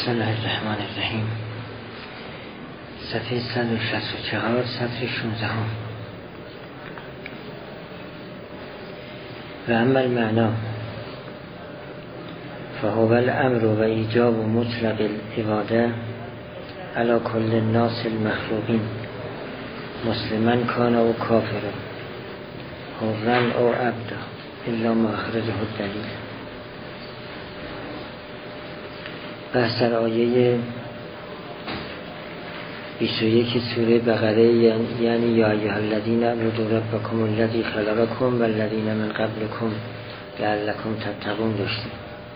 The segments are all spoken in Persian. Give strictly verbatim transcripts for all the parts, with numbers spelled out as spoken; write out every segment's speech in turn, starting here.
بسم الله الرحمن الرحیم. صفحه صد و شصت و چهار، سطر شانزده. و اما المعنا فهو الامر و ایجاب مطلق العباده علی کل الناس المخلوقین مسلما کان او کافرا حرا او عبدا الا ما اخرجه الدلیل. بحث در آیه بیست و یک سوره بقره، یعنی یا ایها الذین اعبدوا ربکم الذی خلقکم والذین من قبلکم لعلکم تتقون داشتیم.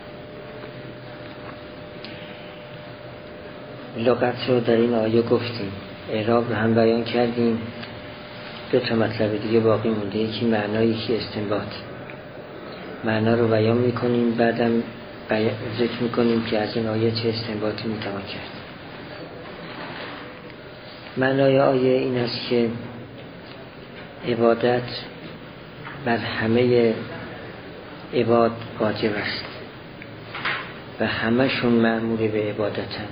لغت رو در این آیه گفتیم، اعراب رو هم بیان کردیم. دو تا مطلب دیگه باقی مونده، یکی معنا، یکی استنباط. معنا رو بیان میکنیم، بعدم ذکر میکنیم که از این آیه چه استنباطی میتوان کرد. معنای آیه این است که عبادت بر همه عباد واجب است و همشون مأمور به عبادتند،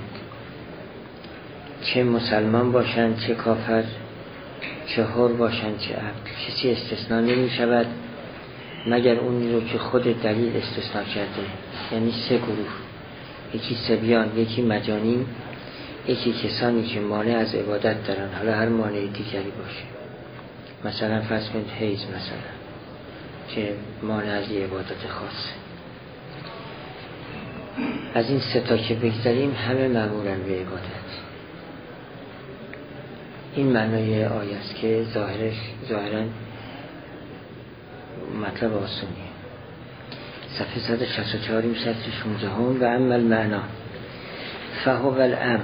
چه مسلمان باشند چه کافر، چه حر باشند چه عبد. کسی استثناء نمی شود مگر اونی رو که خود دلیل استثناء کرده، یعنی سه گروه، یکی صبیان، یکی مجانین، یکی کسانی که مانع از عبادت دارن، حالا هر مانع دیگری باشه، مثلا فرض کنید حیض مثلا که مانع از عبادت خاصه. از این سه تا که بگذاریم همه مأمورن به عبادت. این معنای آیه است که ظاهرش ظاهرا مطلب آسونیه. صفحه صد و شصت و چهار سطر شانزده. و اما المعنا فهو الامر،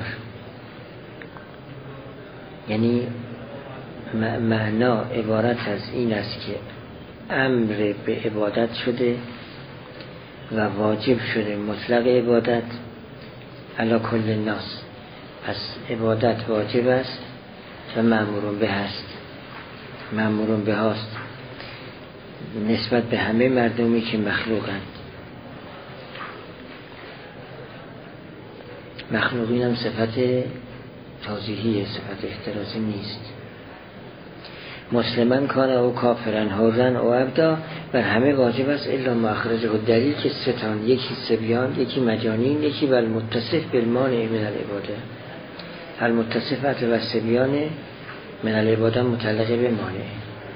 یعنی معنا عبارت از این است که امر به عبادت شده و واجب شده مطلق عبادت علی کل الناس. پس عبادت واجب است و مأمورون به است، مأمورون به هاست نسبت به همه مردمی که مخلوقند. مخلوقین هم صفت توضیحیه، صفت احترازی نیست. مسلمان کان او کافرن حرن او عبدا، بر همه واجب است الا ما اخرجه الدلیل، که ستان، یکی صبیان، یکی مجانین، یکی بل متصف بالمانع من العباده. المتصفت و صبیان من العباده متعلق به مانع.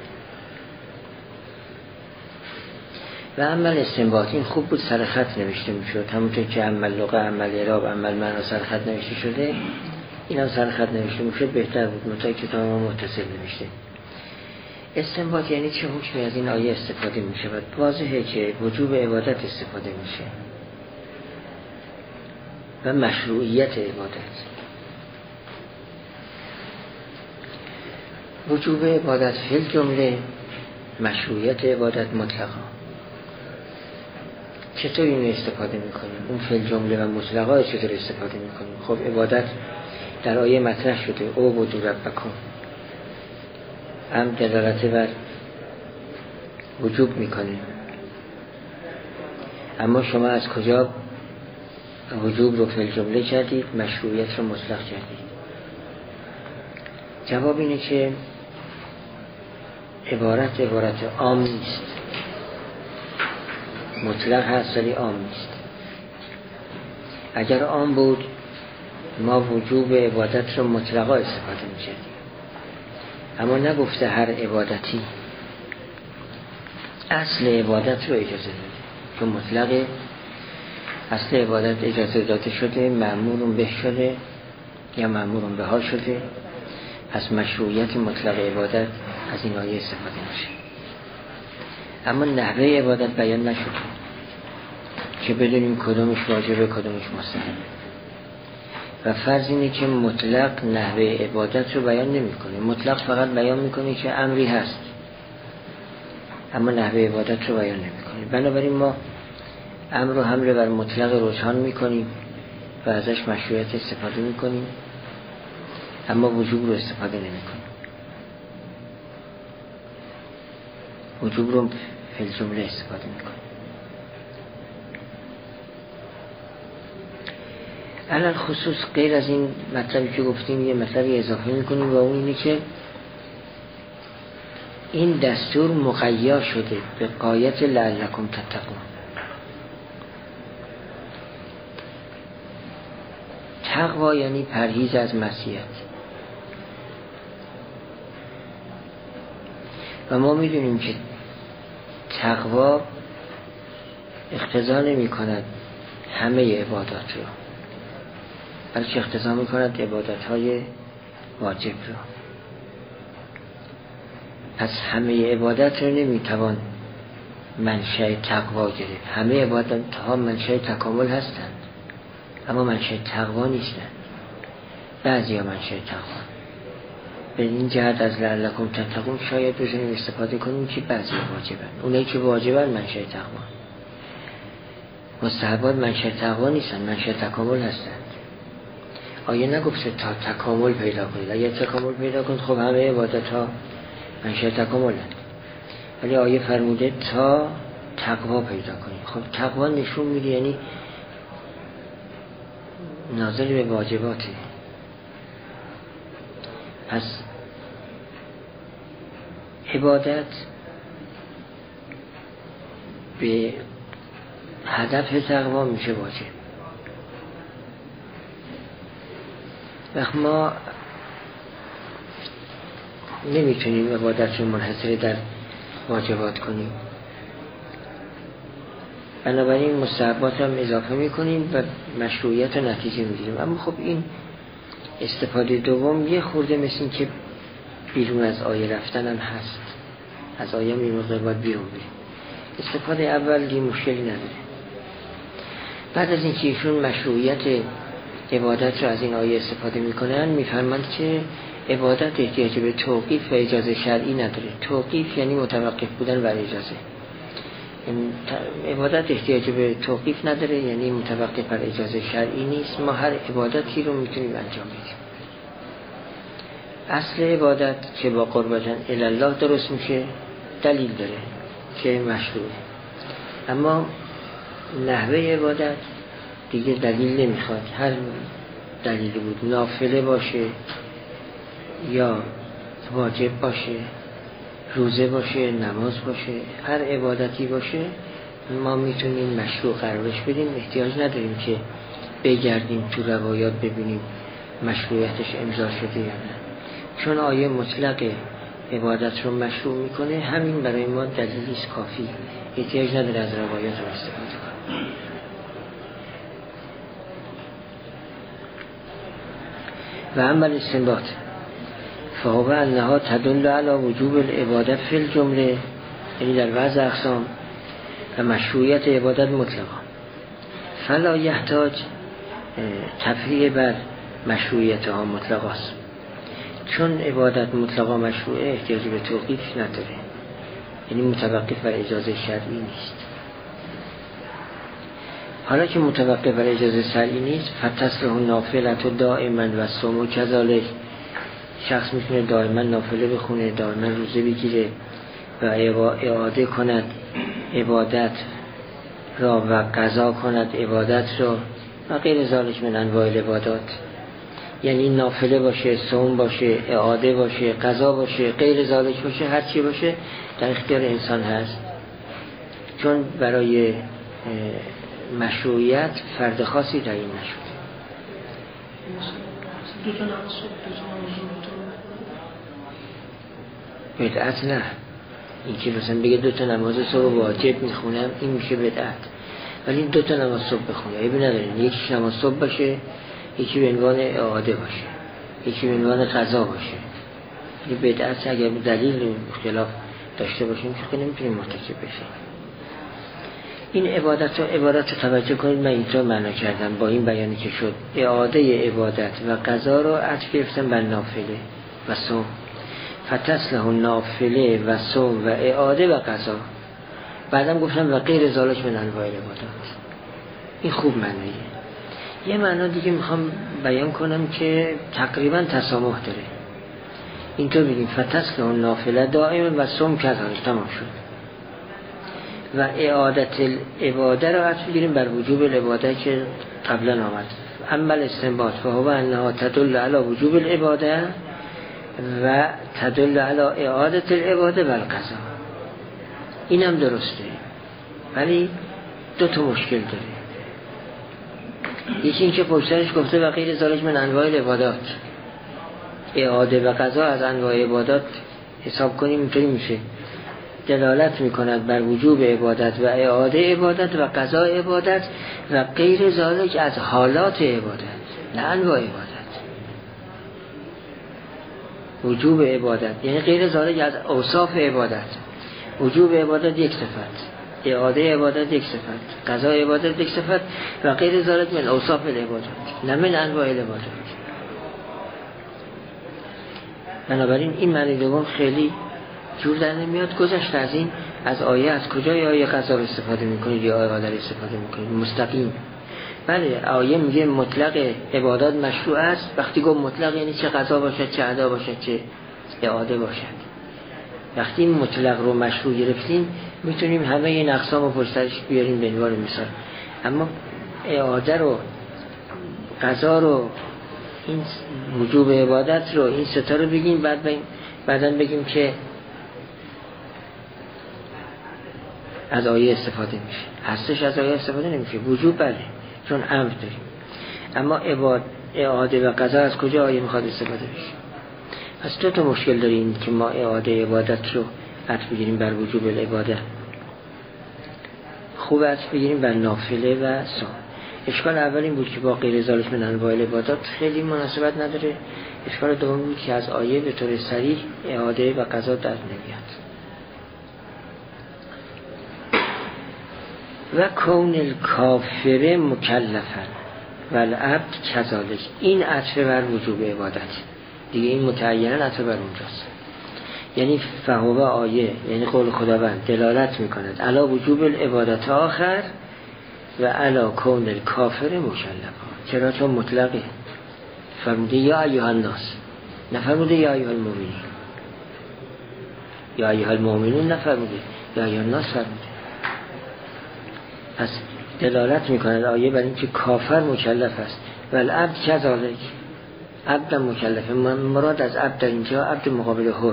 و عمل استنباط، این خوب بود سر خط نوشته میشد، همونطور که عمل لغه، عمل اعراب، عمل معنا سر خط نوشته شده، این هم سر خط نوشته میشد بهتر بود، متای کتاب ما متصل نوشته. استنباط یعنی چه حکمی از این آیه استفاده میشود؟ واضحه که وجوب عبادت استفاده میشه و مشروعیت عبادت. وجوب عبادت فی الجمله، مشروعیت عبادت مطلقا. چطور اینو استفاده میکنیم؟ اون فی الجمله و مطلقا چطور استفاده میکنیم؟ خب عبادت در آیه مطرح شده، او بدو ربکم، هم دلالت بر وجوب میکنه. اما شما از کجا وجوب رو فی الجمله کردید، مشروعیت رو مطلق کردید؟ جواب اینه که عبارت عبارت عام نیست، مطلق هست ولی عام نیست. اگر عام بود ما وجوب عبادت رو مطلقا استفاده می‌کردیم، اما نگفته هر عبادتی، اصل عبادت رو اجازه داده، چون مطلق اصل عبادت اجازه داده شده، مأمورون به شده یا مأمورون به ها شده. پس مشروعیت مطلق عبادت از این آیه استفاده میشه، اما نحوه عبادت بیان نشده که بدونیم کدومش واجبه کدومش مستحبه. و فرض اینه که مطلق نحوه عبادت رو بیان نمیکنه، مطلق فقط بیان میکنه که امری هست، اما نحوه عبادت رو بیان نمیکنه. بنابراین ما امر رو حمل بر مطلق روشن میکنیم و ازش مشروعیت استفاده میکنیم، اما وجوب رو استفاده نمیکنیم. وجوب رو فی الجمله استفاده میکنیم. علل خصوص غیر از این مطلبی که گفتیم یه مطلبی اضافه میکنیم و اون اینه که این دستور مقید شده به غایت لعلکم تتقون. تقوا یعنی پرهیز از معصیت و ما میدونیم که تقوا اقتضا نمی کند همه عبادات رو، بلکه اقتضا می کند عبادات های واجب رو. پس همه عبادت رو نمی توان منشأ تقوا گرفت. همه عبادت ها منشأ تکامل هستند اما منشأ تقوا نیستند. بعضی ها منشأ تقوا. به این جهت از لعلکم تتقون شاید بتونیم استفاده کنیم که بعضی واجبن. اونایی که واجبن منشأ تقوا. مستحبات منشأ تقوا نیستن، منشأ تکامل هستند. آیه نگفته تا تکامل پیدا کنید. اگه تکامل پیدا کنید خب همه عبادت ها منشأ تکامل هست. ولی آیه فرموده تا تقوا پیدا کنید. خب تقوا نشون میده یعنی ناظر به واجباته. پس عبادت به هدف تقوا میشه واجب. وقت ما نمیتونیم عبادت رو منحصر در واجبات کنیم، بنابراین مستحبات هم اضافه میکنیم و مشروعیت و نتیجه میگیریم. اما خب این استفاده دوم یه خورده مثل این که بیرون از آیه رفتن هم هست. از آیه هم این موقع باید بیرون بریم. استفاده اول یه مشکلی نداره. بعد از اینکه ایشون مشروعیت عبادت رو از این آیه استفاده میکنن میفهمند که عبادت احتیاج به توقیف و اجازه شرعی نداره. توقیف یعنی متوقف بودن بر اجازه. عبادت احتیاج به توقیف نداره یعنی متوقف بر اجازه شرعی نیست. ما هر عبادتی رو میتونیم انجام بدیم. اصل عبادت که با قربتن الله درست میشه دلیل داره که مشروعه، اما نحوه عبادت دیگه دلیل نمیخواد. هر دلیلی بود، نافله باشه یا واجب باشه، روزه باشه، نماز باشه، هر عبادتی باشه ما میتونیم مشروع قرارش بدیم. احتیاج نداریم که بگردیم تو روایات ببینیم مشروعیتش امضا شده یا نه، چون آیه مطلق عبادت رو مشروع میکنه. همین برای ما دلیلی است کافی، احتیاج نداره از روایات رو استفاده کنیم. و عمل استنباط فهو انها تدل علی وجوب العبادت فی الجمله، یعنی در بعض اقسام، و مشروعیت عبادت مطلقا. فلا یحتاج تفریع بر مشروعیت ها مطلقا است. چون عبادت مطلقا مشروعه احتیاج به توقیف نداره، یعنی متوقف بر اجازه شرعی نیست. حالا که متوقف بر اجازه شرعی نیست، فتصلح نافلة دائما و صوم کذالک، شخص میتونه دائما نافله بخونه، دائما روزه بگیره و اعاده کند عبادت را و قضا کند عبادت را و غیر ذالک من انواع العبادات. یعنی نافله باشه، صوم باشه، اعاده باشه، قضا باشه، غیر ذالک باشه، هر چی باشه در اختیار انسان هست. چون برای مشروعیت فرد خاصی تعیین نشده. بدعت نه. این که مثلا بگه دو تا نماز صبح واجب میخونم این میشه بدعت، ولی دو تا نماز صبح بخونه عیبی نداره. یکی نماز صبح باشه، یکی به عنوان اعاده باشه، یکی به عنوان قضا باشه. این بدعت اگر دلیل اختلاف داشته باشیم که نمیتونیم مرتکب بشیم. این عبادت رو عبادت رو توجه کنید. من اینطور معنا کردم با این بیانی که شد اعاده عبادت و قضا رو عطف گرفتم بر نافله و صوم. فتصلح نافله و صوم و اعاده و قضا. بعدم گفتم و غیر ذالک من انواع العبادات. این خوب معنیه. یه معنا دیگه میخوام بیان کنم که تقریبا تسامح داره. اینطور بگیم فتصلح نافله دائما و صوم کذالک، تمام شد. و اعادت العباده رو عطف بگیریم بر وجوب العباده که قبلا آمد اما استنباط فهو انها تدل علی وجوب العباده و تدل علی اعاده العباده و القضا. اینم درسته، ولی دو تا مشکل داره. یکی این که پشترش گفته و غیر ذالک من انواع العبادات، اعاده و قضا از انواع عبادات حساب کنیم اینطوری میشه، دلالت میکند بر وجوب عبادت و اعاده عبادت و قضا عبادت و غیر ذالک از حالات عبادت، نه انواع عبادت. وجوب عبادت یعنی غیر ذالک از اوصاف عبادت. وجوب عبادت یک صفت، اعاده عبادت یک صفت، قضا عبادت یک صفت و غیر ذالک من اوصاف العبادت، نه من انواع العبادت. بنابراین این معنی دوم خیلی جور در نمیاد. گذشت از این، از آیه از کجای آیه قضا رو استفاده میکنید یا آیه قدر استفاده میکنید؟ مستقیم. بله آیه میگه مطلق عبادات مشروع است. وقتی گفت مطلق یعنی چه قضا باشد، چه ادا باشد، چه اعاده باشد. وقتی این مطلق رو مشروع گرفتیم میتونیم همه این اقسام رو پشتش بیاریم به عنوان مثال. اما اعاده رو، قضا رو، این وجوب عبادت رو، این ستا رو بگیم، بعد بگیم بعدن بگیم که از آیه استفاده میشه. هستش از آیه استفاده نمیشه. وجوب بله چون امر داریم، اما عباد اعاده و قضا از کجا آیه میخواد استفاده بشه؟ پس دو تا مشکل داریم که ما اعاده عبادت رو عطف بگیریم بر وجوب العباده، خوب عطف بگیریم بر نافله و سنت. اشکال اول این بود که با غیر ذالک من انواع العبادات خیلی مناسبت نداره. اشکال دوم بود که از آیه به طور صریح اعاده و قضا در نمیاد. و کون الکافر مکلفا و العبد کذالک، این عطف بر وجوب عبادت دیگه، این متعیناً عطف بر اونجاست. یعنی فهو آیه یعنی قول خداوند دلالت میکند علی وجوب العبادت آخر و علی کون الکافر مکلفا. چرا؟ چون مطلقه. فرموده یا ایها الناس، نفرموده یا ایها المؤمنین. یا ایها المؤمنون نفرموده، یا ایها الناس فرموده. پس دلالت میکند آیه بر این که کافر مکلف است و العبد کذالک، عبد مکلفه. مراد از عبد در اینجا عبد مقابل حره.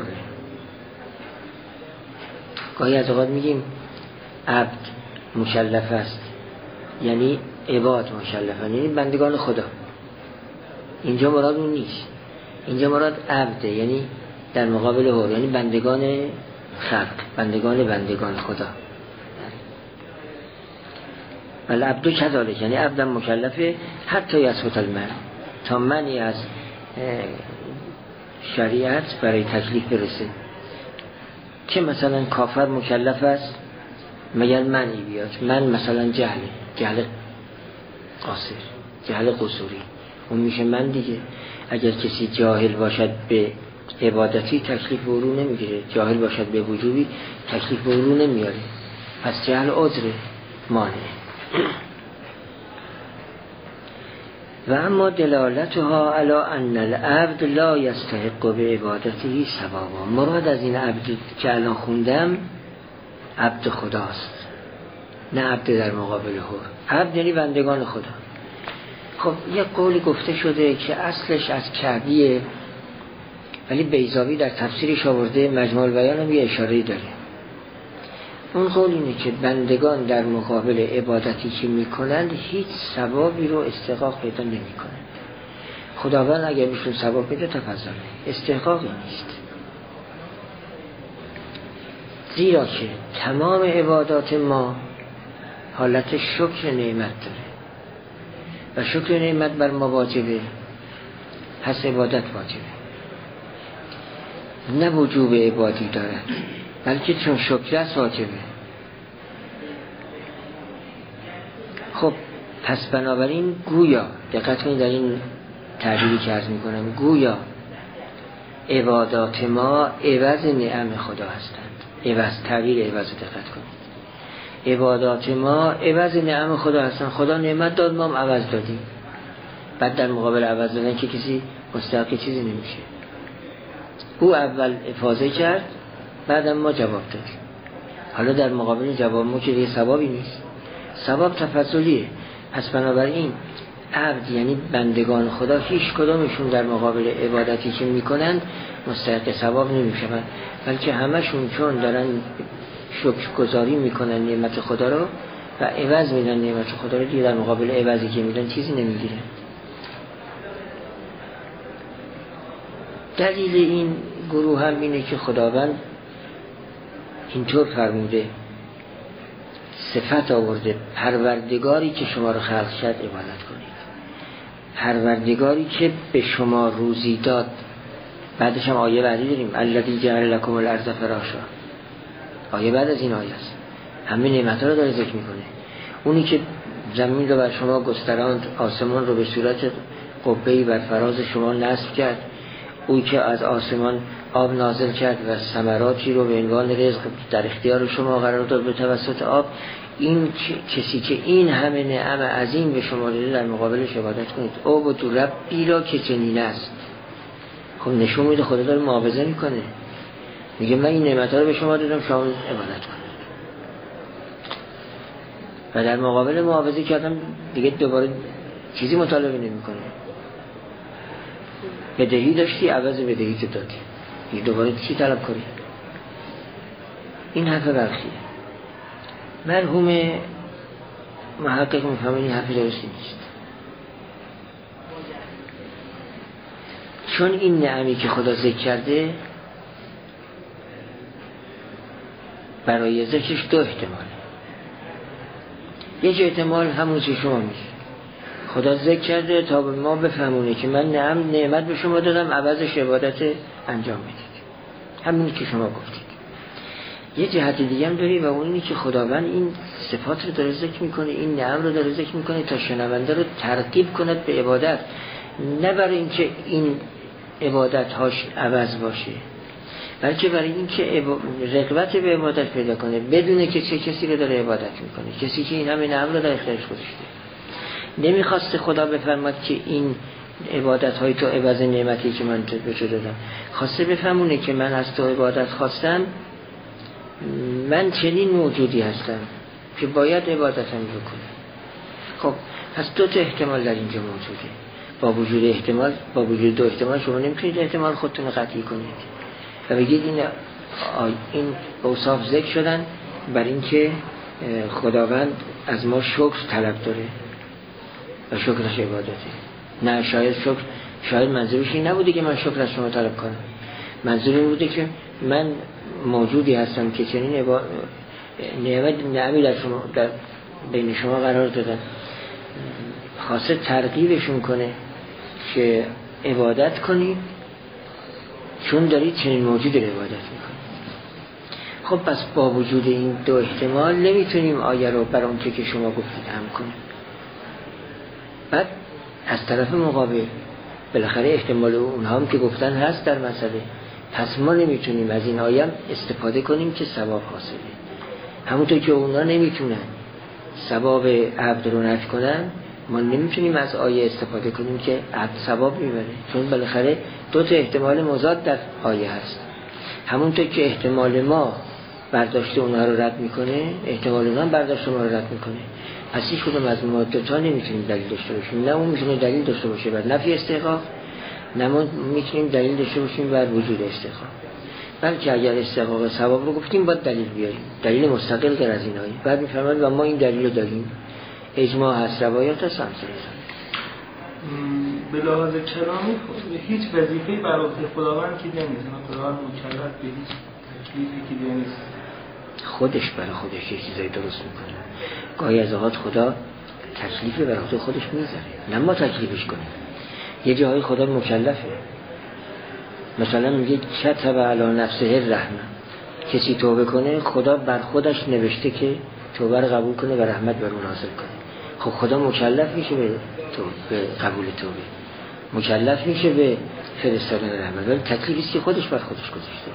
گاهی از اوقات میگیم عبد مکلف است یعنی عباد مکلفن، یعنی بندگان خدا. اینجا مراد اون نیست، اینجا مراد عبده یعنی در مقابل حر، یعنی بندگان خلق، بندگان بندگان خدا. ولی عبدو کذالک یعنی عبد مکلفه حتی یثبت المنع، تا منعی از شریعت برای تکلیف برسه. که مثلا کافر مکلف است مگر منعی بیاد، من مثلا جهل جهل قاصر، جهل قصوری، اون میشه من دیگه. اگر کسی جاهل باشد به عبادتی تکلیف برو نمیگیره، جاهل باشد به وجوبی تکلیف برو نمیاره، پس جهل عذر مانع. و اما دلالتها علی ان العبد لا یستحق به عبادته ثوابا. مراد از این عبد که الان خوندم عبد خداست، نه عبد در مقابل حر. عبد یعنی بندگان خدا. خب یک قولی گفته شده که اصلش از کعبیه، ولی بیضاوی در تفسیرش آورده، مجموع البیان هم یه اشاره‌ای داره. اون قول اینه که بندگان در مقابل عبادتی که میکنند هیچ ثوابی رو استحقاق پیدا نمیکنند. خداوند اگر بهشون ثواب بده تفضل، استحقاقی نیست. زیرا که تمام عبادات ما حالت شکر نعمت داره و شکر نعمت بر ما واجبه، پس عبادت واجبه، نه وجوب عبادی دارد، بلکه چون شکر است واجبه. خب پس بنابراین گویا، دقت کنید در این تعبیری که عرض میکنم، گویا عبادات ما عوض نعم خدا هستند. عوض، تعبیر عوض دقت کنید. عبادات ما عوض نعم خدا هستند. خدا نعمت داد، ما هم عوض دادیم. بعد در مقابل عوض دادن که کسی مستحق چیزی نمیشه. او اول افاضه کرد، بعد ما جواب دادیم. حالا در مقابل جواب ما که دیگه ثوابی نیست، ثواب تفضلیه. پس بنابراین عبد یعنی بندگان خدا هیچ کدامشون در مقابل عبادتی که میکنند مستحق ثواب نمیشوند، بلکه همشون چون دارن شکرگزاری میکنن نعمت خدا رو و عوض میدن نعمت خدا رو، دیگه در مقابل عوضی که میدن چیزی نمیگیرن. دلیل این گروه هم اینه که خداوند اینطور فرموده، صفت آورده، پروردگاری که شما رو خلق کرد عبادت کنید، پروردگاری که به شما روزی داد. بعدش هم آیه بعدی داریم الذی جعل لکم الارض فراشا، آیه بعد از این آیه است، همه نعمت‌ها رو داره ذکر میکنه. اونی که زمین رو بر شما گستراند، آسمان رو به صورت قبه‌ای بر فراز شما نصب کرد، اون که از آسمان آب نازل کرد و ثمراتی رو به عنوان رزق در اختیار شما قرار داد به توسط آب، این کسی که این همه نعم عظیم به شما داده در مقابلش عبادت کنید. او با تو ربی را که چنین است. خب نشون میده خدا داره معاوضه میکنه، میگه من این نعمت‌ها رو به شما دادم، شما عبادت کنید. و در مقابل معاوضه کردم دیگه دوباره چیزی مطالبه نمیکنه. بدهی داشتی عوض بدهی تو دادی، دیگه دوباره چی طلب کنی؟ این حرف برخیه. مرحوم محقق میفهمه این حرف درستی نیست، چون این نعمی که خدا ذکر کرده برای ذکرش دو احتماله. یک احتمال همون که شما میگه، خدا ذکر کرده تا به ما بفهمونه که من نعم نعمت به شما دادم، عوضش عبادت انجام میدید، همونی که شما گفتید. یه جهت دیگه هم داری و اون اینی که خداوند این صفات رو داره ذکر میکنه، این نعم رو داره ذکر میکنه تا شنونده رو ترغیب کند به عبادت، نه برای اینکه این عبادت هاش عوض باشه، بلکه برای اینکه رغبت به عبادت پیدا کنه، بدونه که چه کسی رو داره عبادت میکنه، کسی که این همه نعم رو در اختیارش گذاشته. نمیخواست خدا بفرماد که این عبادت های تو عوض نعمتی که من به تو دادم، خواسته بفهمونه که من از تو عبادت خواستم، من چنین موجودی هستم که باید عبادتم بکنم. خب پس دو تا احتمال در اینجا موجوده. با وجود احتمال با وجود دو احتمال شما نمیتونید احتمال خودتون رو قطعی کنید و بگید این این اوصاف ذکر شدن برای اینکه خداوند از ما شکر طلب داره و شکرش عبادته. نه، شاید شکر شاید منظورش این نبوده که من شکر از شما طلب کنم، منظور این بوده که من موجودی هستم که چنین عبا... نعمت نعمی در شما در بین شما قرار دادن، خاصه ترغیبشون کنه که عبادت کنی چون دارید چنین موجودی رو عبادت میکنی. خب پس با وجود این دو احتمال نمیتونیم آیه رو بر اون که شما گفتید هم کنیم. بعد از طرف مقابل بالاخره احتمال اونها هم که گفتن هست در مسئله، پس ما نمیتونیم از این آیه استفاده کنیم که ثواب حاصله. همونطور که اونا نمیتونن ثواب عبد رو نفی کنن، ما نمیتونیم از آیه استفاده کنیم که عبد ثواب میبره، چون بالاخره دو تا احتمال مضاد در آیه هست. همونطور که احتمال ما برداشت اونها رو رد میکنه، احتمال اونها برداشت ما رو رد میکنه. پس هیچ کدوم از ما دو تا نمیتونیم دلیل داشته باشیم. نه اون میتونه دلیل داشته باشه بر نفی استحقاق، نه ما میتونیم دلیل داشته باشیم بر وجود استحقاق. بلکه اگر استحقاق ثواب رو گفتیم باید دلیل بیاریم، دلیل مستقل غیر از این آیه. بعد میفرماید و ما این دلیل رو داریم، اجماع هست، روایات هست، همسر هست. به لحاظ کلامی هیچ وظیفه‌ای بر عهده خداوند که نمیشه، خداوند مکلف به هیچ تکلیفی که نیست، خودش برای خودش یه چیزایی درست میکنه. گاهی از اوقات خدا تکلیفی بر عهده خودش میذاره، نه ما تکلیفش کنیم. یه جاهای خدا مکلفه، مثلا میگه کتب علی نفسه الرحمه، کسی توبه کنه خدا بر خودش نوشته که توبه رو قبول کنه و رحمت بر اون نازل کنه. خب خدا مکلف میشه به به قبول توبه، مکلف میشه به فرستادن رحمت، ولی تکلیفی است که خودش بر خودش گذاشته،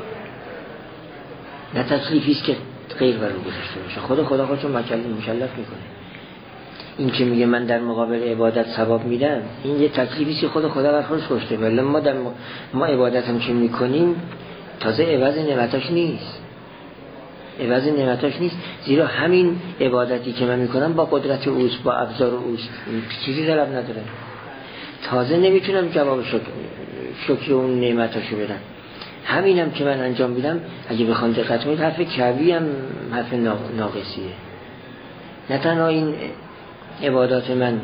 نه تکلیفی است که غیر بر او گذاشته باشه. خدا خدا خودش مکلف مکلف میکنه. این که میگه من در مقابل عبادت ثواب میدم، این یه تکلیفی است که خود خدا بر خودش گذاشته، ولی ما در م... ما عبادت هم که میکنیم تازه عوض نعمتاش نیست. عوض نعمتاش نیست، زیرا همین عبادتی که من میکنم با قدرت اوست، با ابزار اوست، چیزی طلب نداره. تازه نمیتونم جواب شکر, شکر اون نعمتاشو بدم. همینم که من انجام میدم اگه بخوام دقت کنید حرف کعبی هم حرف ناقصیه. نه تنها این عبادات من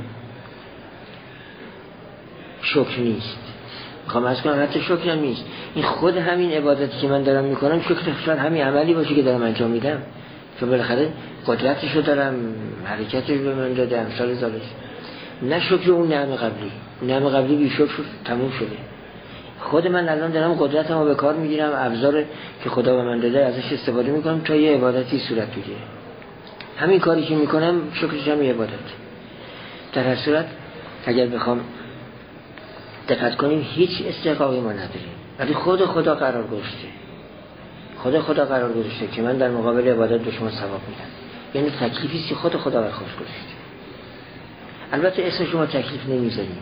شکر نیست، میخوام از کنم حتی شکر هم نیست، این خود همین عبادتی که من دارم میکنم شکر شاید همین عملی باشه که دارم انجام میدم، چون بالاخره قدرتشو دارم، حرکتش به من داده، امثال ذالک. نه شکر اون نعم قبلی، نعم قبلی بی شکر تموم شده. خود من الان دارم قدرتمو به کار میگیرم، ابزار که خدا به من داده ازش استفاده میکنم تا یه عبادتی صورت بگیره. همین کاری که میکنم شکرش هم یه عبادت. در هر صورت اگر بخوام دقت کنیم هیچ استحقاقی ما نداریم، ولی خود خدا قرار گذاشته، خود خدا قرار گذاشته که من در مقابل عبادت به شما ثواب میدم. یعنی تکلیفی است که خود خدا بر خودش گذاشته. البته اسم شما تکلیف نمیذاریم،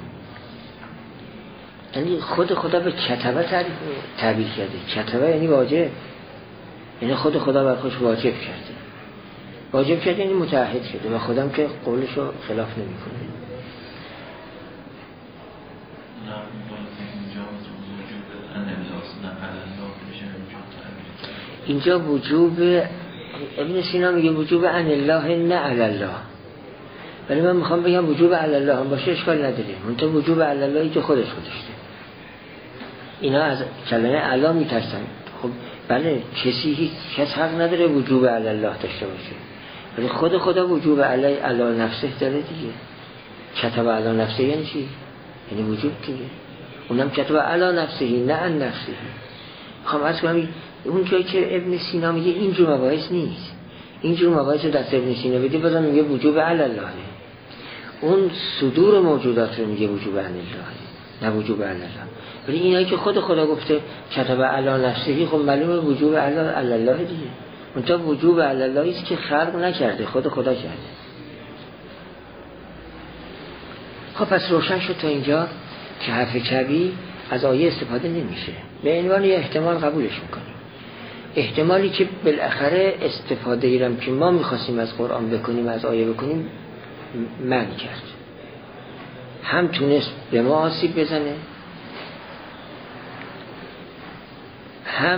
یعنی خود خدا به کتبه تعبیر کرده. کتبه یعنی واجب، یعنی خود خدا بر خودش واجب کرده. واجب کرده یعنی متعهد شده و خودم که قولشو خلاف نمیکنه. اینجا وجوب ابن سینا میگه وجوب عن الله نه علی الله، ولی من میخوام بگم وجوب علی الله هم باشه اشکال نداره، منتها وجوب علی اللهی که خودش گذاشته. اینا از کلمه علا میترسن. خب بله، کسی هیچ کس حق نداره وجوب علی الله داشته باشه، ولی خود خدا وجوب علی علی نفسه داره دیگه. کتب علی نفسه یعنی چی؟ یعنی وجوب دیگه. اونم کتب علی نفسه نه عن نفسه. خب از کنم اون جایی که ابن سینا میگه اینجور مباحث نیست، اینجور مباحث رو دست ابن سینا بده بازم میگه وجوب علی الله، اون صدور موجودات رو میگه وجوب علی الله نه وجوب علی الله. ولی اینایی که خود خدا گفته کتب علی نفسه، خب معلومه وجوب علی الله دیگه. اون تا وجوب علی الله است که خلق نکرده، خود خدا کرده. خب پس روشن شد تا اینجا که حرف کبی از آیه استفاده نمیشه، به عنوان یه احتمال قبولش میکنیم. احتمالی که بالاخره استفاده ایرم که ما میخواستیم از قرآن بکنیم، از آیه بکنیم، منع کرد. هم تونست به ما آسیب بزنه، هم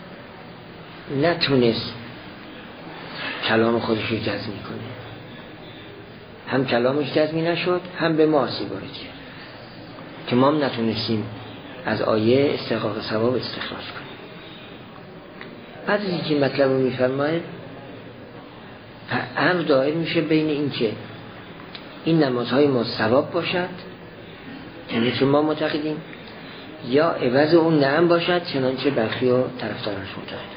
نتونست کلام خودش رو جزمی کنه. هم کلامش جزمی نشد، هم به ما آسیب وارد کرد که ما هم نتونستیم از آیه استحقاق ثواب استخراج کنیم. بعد از اینکه مطلب رو میفرماید امر دائر میشه بین این که این نمازهای ما ثواب باشد یعنی که ما معتقدیم، یا عوض اون نعم باشد چنانچه برخی و طرفدارانش معتقد.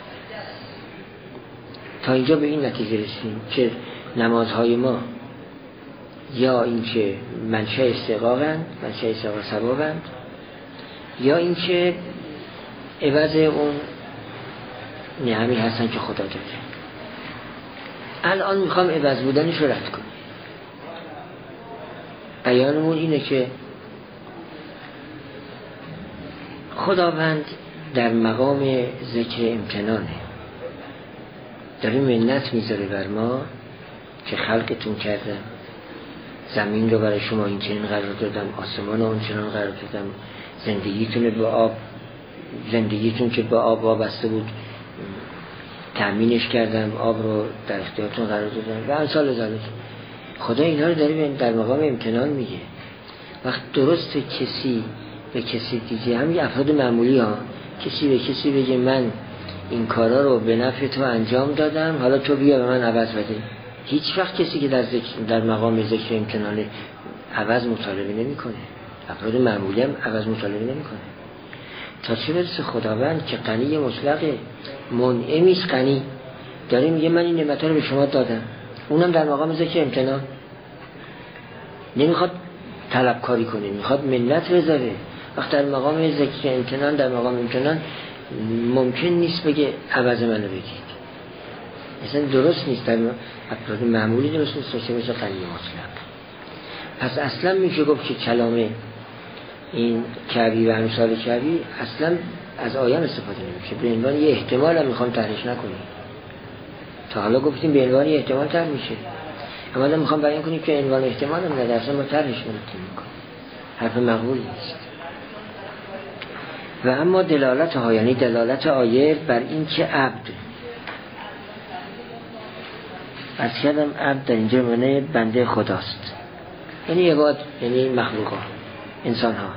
تا اینجا به این نتیجه رسیدیم که نمازهای ما یا این که منشأ استحقاقند، منشأ استحقاق ثوابند، یا این که عوض اون نعمی هستن که خدا داده. الان میخوام عوض بودنش رو رد کنم. بیانمون اینه که خداوند در مقام ذکر امتنانه، داره منت میذاره بر ما که خلقتون کردم، زمین رو برای شما این چنین قرار دادم، آسمان رو اون چنین قرار دادم، زندگیتون با آب، زندگیتون که با آب وابسته بود تأمینش کردم، آب رو در اختیارتون قرار دادم و امثال ذالک. خدا اینا رو داره در مقام امتنان میگه. وقت درسته کسی به کسی دیگه، همین افراد معمولی ها، کسی به کسی بگه من این کارا رو به نفع تو انجام دادم، حالا تو بیا به من عوض بده. هیچ وقت کسی که در ذکر در مقام ذکر امتنان عوض مطالبه نمیکنه. افراد معمولی هم عوض مطالبه نمیکنه. تا چه برسه خداوند که غنی مطلق، منعمی است، غنی، داره میگه من این نعمت‌ها رو به شما دادم، اونم در مقام ذکر امتنان. نمیخواد طلبکاری کنه، میخواد منت بذاره. وقت در مقام ذکر امتنان، در مقام امتنان ممکن نیست بگه عوض منو بدید. اصلا درست نیست، در افراد معمولی درست نیست باشه مثل غنی مطلق. پس اصلا میشه گفت که کلام این کعبی و امثال کعبی اصلا از آیه استفاده نمیشه، به عنوان یه احتمال هم میخوام طرحش نکنیم. تا حالا گفتیم به عنوان احتمال تر میشه، اما الان میخوام بیان کنیم که عنوان احتمال هم نه، درسته ما ترش میکنیم، حرف مقبول نیست. و اما دلالت ها، یعنی دلالت آیه بر این که عبد، از کردم عبد در اینجا معنی بنده خداست، یعنی عباد، یعنی مخلوقا، انسان ها.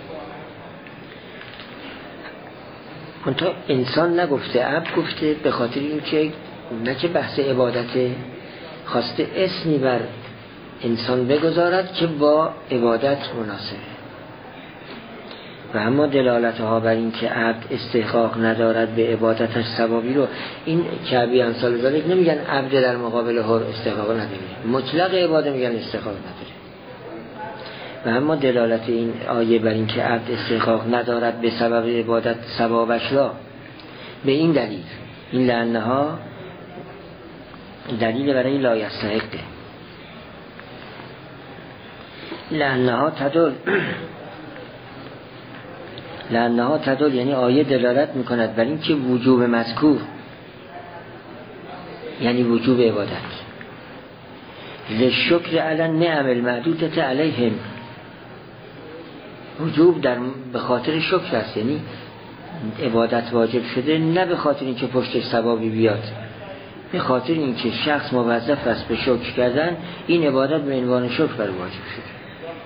منتها انسان نگفته، عبد گفته، به خاطر این که نه که بحث عبادت، خواسته اسمی بر انسان بگذارد که با عبادت مناسبه. و اما دلالت ها بر این که عبد استحقاق ندارد به عبادتش ثوابی رو، این کعبی امثال ذالک نمیگن عبد در مقابل حر استحقاق نداره، مطلق عباده میگن استحقاق نداره. و اما دلالت این آیه بر این که عبد استحقاق ندارد به سبب عبادت ثوابش را، به این دلیل، این لعنه ها دلیل برای لا یستحقه. لعنه ها تدل لعنه ها تدل یعنی آیه دلالت میکند بر این که وجوب مذکور، یعنی وجوب عبادت، لشکر علی النعم المعدودة علیهم، وجوب در به خاطر شکر است، یعنی عبادت واجب شده نه به خاطر اینکه پشتش ثوابی بیاد، به خاطر اینکه شخص موظف است به شکر کردن، این عبادت به عنوان شکر بر واجب شده.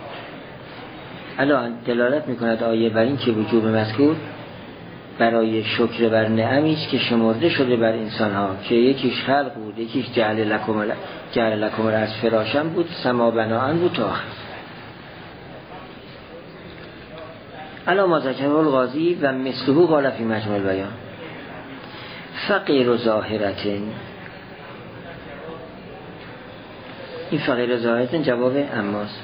الان دلالت میکند آیه بر این که وجوب مذکور برای شکر بر نعمی است که شمرده شده بر انسان ها، که یکیش خلق بود، یکیش جعل لکم جعل لکم از فراشم بود، سما بناءن بود تا آخر. الا ما ذکر القاضی و مثله قال فی مجمع البیان فقیر و ظاهرتن. این فقیر و ظاهرتن جواب اماست.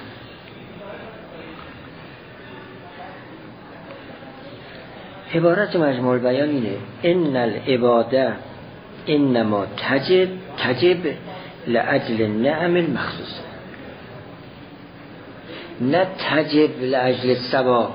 عبارت مجموع البیان اینه: ان العباده انما تجب تجب لاجل النعم المخصوصه، نه تجب لاجل الثواب،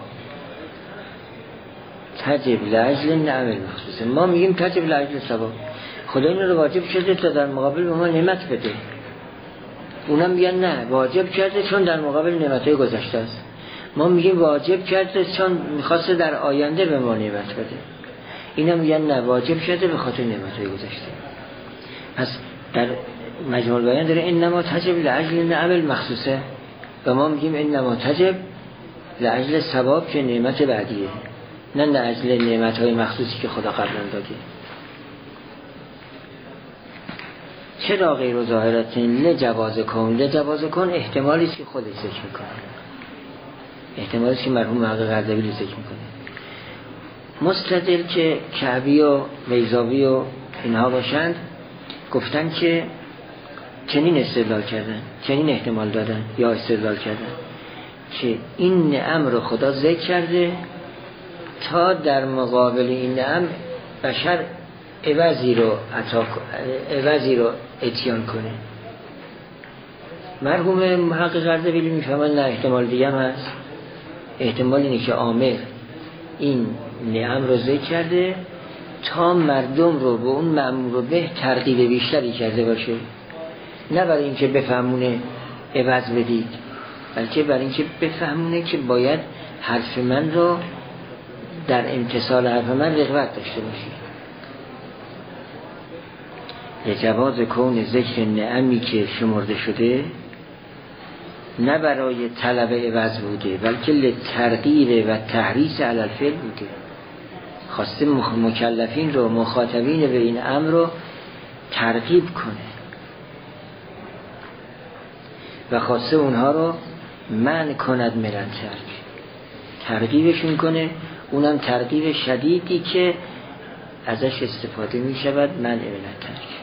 تجب لاجل النعم المخصوصه. ما میگیم تجب لاجل الثواب، خدا این رو واجب شده تا در مقابل به ما نعمت بده، اونم میگن نه واجب کرده چون در مقابل نعمتهای گذشته است. ما میگیم واجب کرده چون میخواسته در آینده به ما نعمت بده، اینا میگن نه واجب شده به خاطر نعمتهای گذشته. پس در مجموع البیان داره انما تجب لاجل النعم المخصوصه، و ما میگیم انما تجب لاجل ثواب که نعمت بعدیه، نه لاجل نعمتهای مخصوصی که خدا قبلا داده. چرا غیر و ظاهرتین لجواز کن؟ لجواز کن احتمالی که خودش ذکر میکنه، احتمالی که مرحوم محقق اردبیلی ذکر میکنه. مستدل که کعبی و بیضاوی و اینها باشند گفتن که چنین استدلال کردن، چنین احتمال دادن یا استدلال کردن که این نعم رو خدا ذکر کرده تا در مقابل این نعم بشر عوضی رو عطا عوضی رو اتیان کنه. مرحوم محقق اردبیلی میفهمن نه، احتمال دیگه هم هست. احتمال اینه که عامر این نعم رو ذکر کرده تا مردم رو به اون مأمور رو به ترغیب بیشتری کرده باشه، نه برای اینکه بفهمونه عوض بدید، بلکه برای اینکه بفهمونه که باید حرف من رو در امتصال حرف من رغبت داشته باشید. لجواز کون ذکر نعمی که شمرده شده نه برای طلب عوض بوده، بلکه لترغیب و تحریص علی الفعل بوده. خواسته مکلفین رو، مخاطبین به این امر رو ترغیب کنه و خواسته اونها رو منع کند من الترک، ترغیبشون کنه، اونم ترغیب شدیدی که ازش استفاده می شود منع من الترک.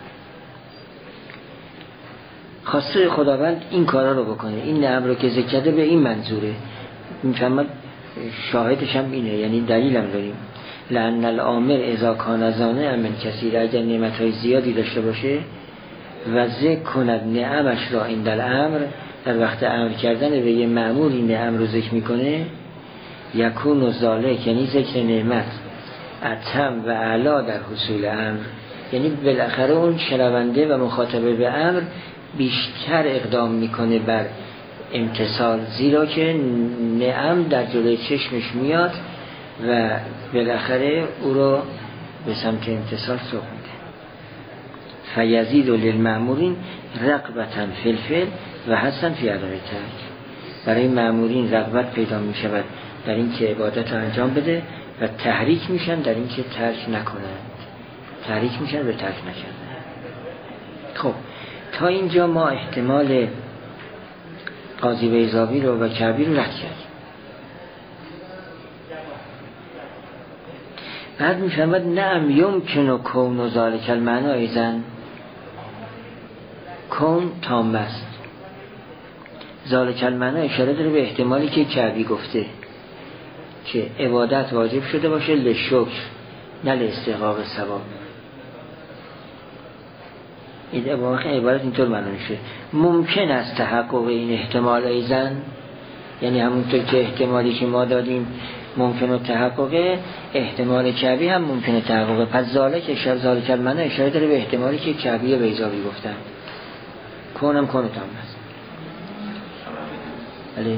خواسته خداوند این کارا رو بکنه، این نعم رو که ذکر کرده به این منظوره. میفهمم شاهدش هم اینه، یعنی دلیل هم داریم. لأن الامر اذا کان ظانعا من کثیر، اگر نعمت‌های زیادی داشته باشه و ذکر کند نعمش را عند الامر، در وقت امر کردن به یه مأمور این نعم رو ذکر میکنه، یکون و ذالک یعنی ذکر نعمت اتم و اعلا در حصول امر، یعنی بالاخره اون شنونده و مخاطب به امر بیشتر اقدام میکنه بر امتثال، زیرا که نعم در جلوی چشمش میاد و بالاخره او رو به سمت امتثال سوق میده. فیزید للمأمورین رغبة فی الفعل و حثا فی اداء الترک. برای مأمورین رغبت پیدا می شود در این که عبادت رو انجام بده و تحریک میشن در این که ترک نکنند، تحریک میشن به ترک نکردن. خب تا اینجا ما احتمال قاضی بیضاوی رو و کعبی رو رد کردیم. بعد میفهمد نعم یمکن و کون و ذالک المعنا ایزن، کون تام است، ذالک المعنا اشاره داره به احتمالی که کعبی گفته که عبادت واجب شده باشه لشکر نه لاستحقاق ثواب. این عبادت اینطور معنا میشه ممکن است تحقق این احتمال ایزن، یعنی همونطور که احتمالی که ما دادیم ممکنه تحقق، احتمال کعبی هم ممکنه تحقق. پس ذالک اشاره ذالک المعنا اشاره داره به احتمالی که کعبی و بیضاوی گفتن. کونم کون تام است. بله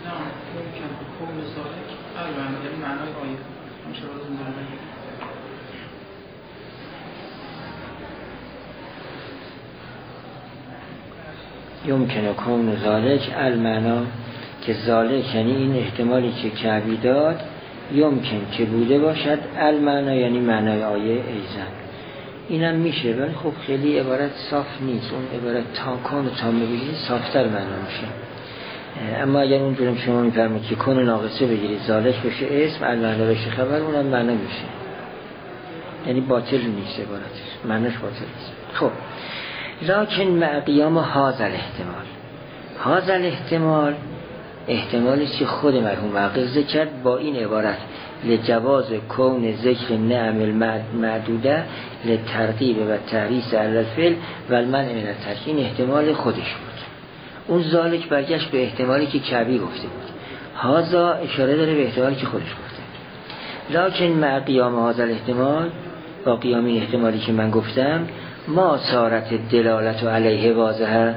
یمکنه کون ذالک المعنا که ذالک یعنی این احتمالی که کعبی داد، یمکن که بوده باشد المعنا یعنی معنای آیه ایزن. اینم میشه ولی خب خیلی عبارت صاف نیست. اون عبارت تا کن و تا بگیرید صافتر معنا میشه. اما اگر اونجورم شما میفرمید که کن ناقصه بگیرید ذالک بشه اسم المعنا بشه خبر، اونم معنا میشه، یعنی باطل نیست عبارتش، معناش باطل نیست. خب لکن مع قیام هذا الاحتمال، هذا الاحتمال احتمالی که خود مرحوم عقل ذکر کرد با این عبارت لجواز کون ذکر نعم المعدوده لترغیب و تحریص علی الفعل و المنع من الترک، این احتمال خودش بود. اون ذالک برگشت به احتمالی که کعبی گفته بود، هذا اشاره داره به احتمالی که خودش گفته. لکن مع قیام هذا الاحتمال، با قیام این احتمالی که من گفتم، ما صارت دلالت علیه واضحه،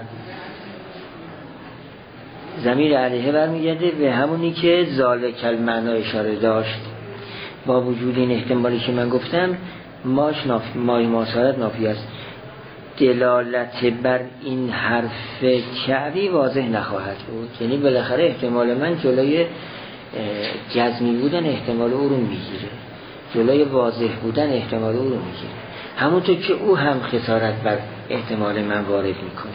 ضمیر علیه برمیگرده به همونی که ذالک المعنا اشاره داشت. با وجود این احتمالی که من گفتم ماش ناف... مای ماسارت نافی است، دلالت بر این حرف کعبی واضح نخواهد بود. یعنی بالاخره احتمال من جلوی جزمی بودن احتمال او رو میگیره، جلوی واضح بودن احتمال او رو میگیره، همونطور که او هم خسارت بر احتمال من وارد میکنه.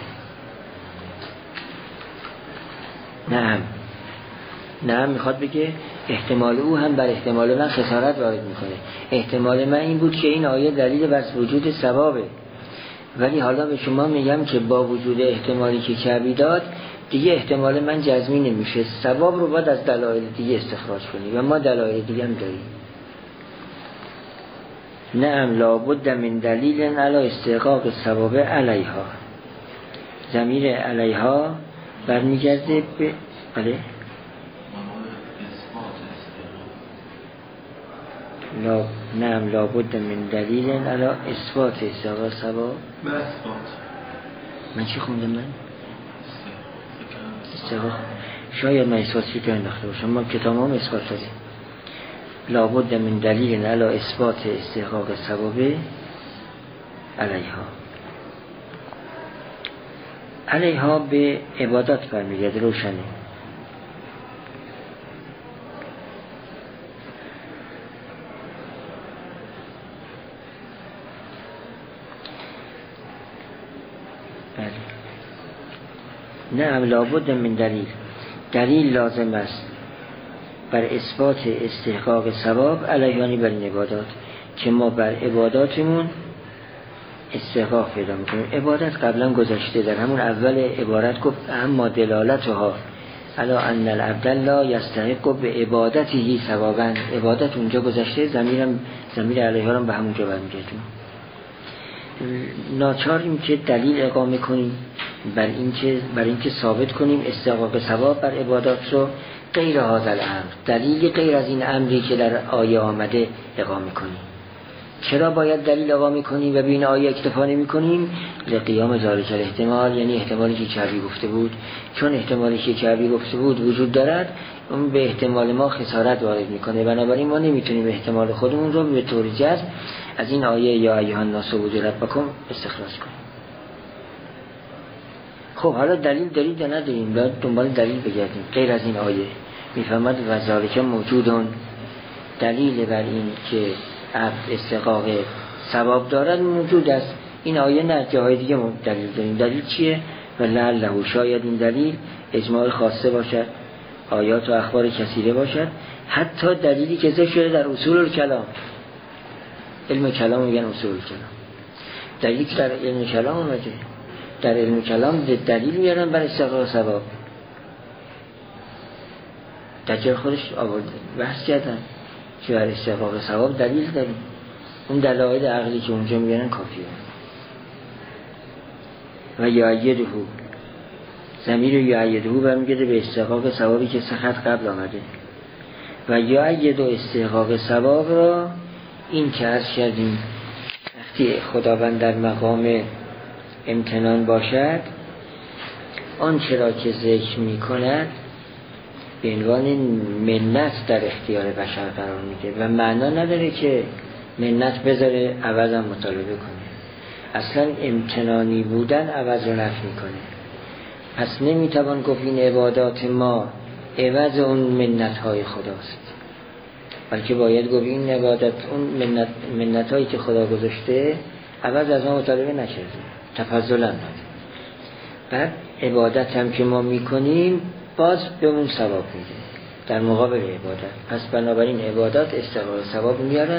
نعم نعم میخواد بگه احتمال او هم بر احتمال من خسارت وارد میکنه. احتمال من این بود که این آیه دلیل بر وجود ثوابه، ولی حالا به شما میگم که با وجود احتمالی که کعبی داد دیگه احتمال من جزمی نمیشه، ثواب رو باید از دلایل دیگه استخراج کنی و ما دلایل دیگه هم داریم. نعم لابد من دلیل علی استحقاق ثواب علیها، ضمیر علیها برمیگرده به بله لا نعم لابد من دلیل علی اثبات استحقاق ثواب. من چی خوندم؟ من استحقاق شاید من اثبات فکر انداخته باشم، ما کتاب هم اثبات داریم. لابد من دلیل علی اثبات استحقاق ثواب علیها. علیها به عبادت برمیگرده، روشنه. بله نعم لابد من دلیل، دلیل لازم است بر اثبات استحقاق ثواب علیه، یعنی بر این عبادات که ما بر عباداتمون استحقاق پیدا میکنیم. عبادت قبلا گذاشته، در همون اول عبارت گفت اما دلالتها علی ان العبد لا یستحق به عبادته ثوابا، عبادت اونجا گذاشته، ضمیرم ضمیر علیها رو به همونجا برمیگردیم. ناچاریم که دلیل اقامه کنیم بر اینکه بر اینکه ثابت کنیم استحقاق ثواب بر عبادات رو غیر هذا الامر، دلیل غیر از این امری که در آیه آمده اقامه کنیم. چرا باید دلیل آقا میکنیم و بین آیه اکتفا نمی کنیم؟ لقیام ذالک الاحتمال، یعنی احتمالی که کعبی گفته بود، چون احتمالی که کعبی گفته بود وجود دارد، اون به احتمال ما خسارت وارد میکنه، بنابراین ما نمیتونیم احتمال خودمون رو به طور جزم از این آیه یا ایها الناس اعبدوا ربکم استخراج کنیم. خب حالا دلیل دارید یا نداریم؟ باید دنبال دلیل بگردیم. غیر از این آیه میفهمد و ذالک موجودون، دلیل بر این که عبد استحقاق ثواب دارد موجود است. این آیه نه، جاهای دیگه دلیل داریم. دلیل چیه؟ و لعله، شاید این دلیل اجماع خاصه باشد، آیات و اخبار کثیره باشد، حتی دلیلی که ذکر شده در اصول الکلام. علم کلام میگن اصول الکلام، دلیلی که در علم کلام اومده، در علم کلام دلیل میارن بر استحقاق ثواب. دجال خودش آورد بحث کردن که بر استحقاق ثواب دلیل داریم. اون دلایل عقلی که اونجا میارن کافیه. و یعیده ضمیر یعیده برمیگرده به استحقاق ثوابی که سه خط قبل آمده. و یعیده استحقاق ثواب را این که عرض کردیم وقتی خداوند در مقام امتنان باشد، آن چرا که ذکر می کند به عنوان منت در اختیار بشر قرار میده و معنا نداره که منت بذاره عوضم مطالبه کنه. اصلا امتنانی بودن عوض رو نفی میکنه. پس نمیتوان گفت این عبادات ما عوض اون منت های خداست، بلکه باید گفت این عبادت اون منت, منت هایی که خدا گذاشته عوض از ما مطالبه نکرده، تفضلا داده. بعد عبادت هم که ما میکنیم باز به اون ثواب میده در مقابل عبادت. پس بنابراین عبادات استحقاق ثواب میارن.